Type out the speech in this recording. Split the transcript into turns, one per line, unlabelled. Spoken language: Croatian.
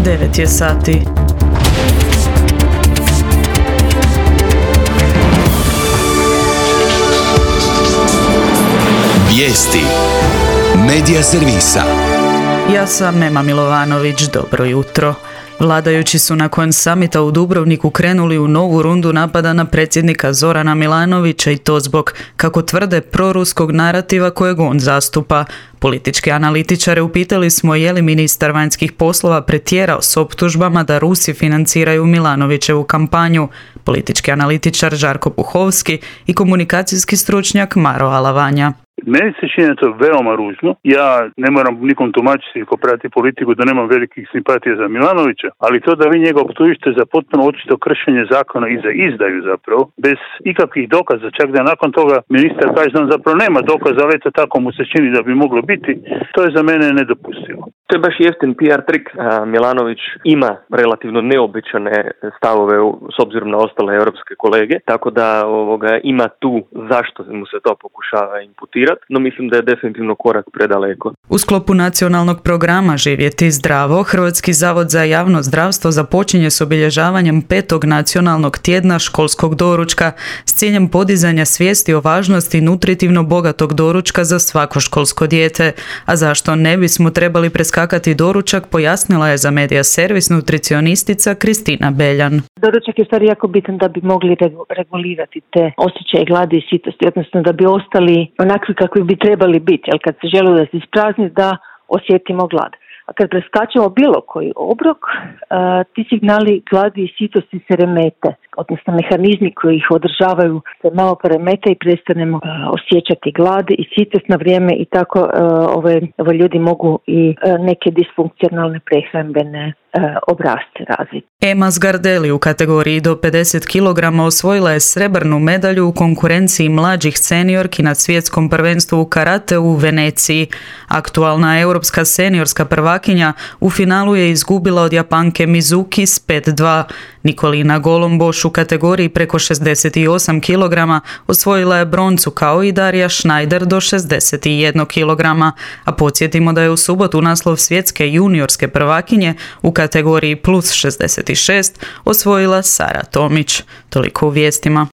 9 je sati.
Vijesti Medija servisa.
Ja sam Ema Milovanović, dobro jutro. Vladajući su nakon samita u Dubrovniku krenuli u novu rundu napada na predsjednika Zorana Milanovića i to zbog, kako tvrde, proruskog narativa kojeg on zastupa. Političke analitičare upitali smo je li ministar vanjskih poslova pretjerao s optužbama da Rusi financiraju Milanovićevu kampanju. Politički analitičar Žarko Puhovski i komunikacijski stručnjak Maro Alavanja.
Meni se čini to veoma ružno. Ja ne moram nikom tumačiti ko prati politiku da nemam velikih simpatija za Milanovića, ali to da vi njega optužite za potpuno očito kršenje zakona i za izdaju zapravo, bez ikakvih dokaza, čak da nakon toga ministar kaže da on zapravo nema dokaza, ali eto tako mu se čini da bi moglo biti, to je za mene nedopustivo.
To je baš jeftin PR trik. Milanović ima relativno neobičane stavove s obzirom na ostale europske kolege, tako da ima tu zašto mu se to pokušava imputirati, no mislim da je definitivno korak predaleko.
U sklopu nacionalnog programa Živjeti zdravo, Hrvatski zavod za javno zdravstvo započinje s obilježavanjem 5. nacionalnog tjedna školskog doručka s ciljem podizanja svijesti o važnosti nutritivno bogatog doručka za svako školsko dijete. A zašto ne bismo trebali preskakati doručak, pojasnila je za Medija servis nutricionistica Kristina Beljan.
Doručak je u stvari jako bitan da bi mogli regulirati te osjećaje gladi i sitosti, odnosno da bi ostali onakvi kakvi bi trebali biti, jer kad se želi da se isprazni, da osjetimo glad. A kad preskačemo bilo koji obrok, ti signali gladi i sitosti se remete, odnosno mehanizmi koji ih održavaju se malo poremete i prestanemo osjećati glad i sitost na vrijeme i tako ove ljudi mogu i neke disfunkcionalne prehrambene obrasce razviti.
Ema Zgardeli u kategoriji do 50 kg osvojila je srebrnu medalju u konkurenciji mlađih seniorki na svjetskom prvenstvu u karate u Veneciji. Aktualna europska seniorska prvakinja u finalu je izgubila od Japanke Mizuki s 5-2. Nikolina Golomboš u kategoriji preko 68 kg osvojila je broncu kao i Darija Schneider do 61 kg. A podsjetimo da je u subotu naslov svjetske juniorske prvakinje u kategoriji plus 66 osvojila Sara Tomić. Toliko u vijestima.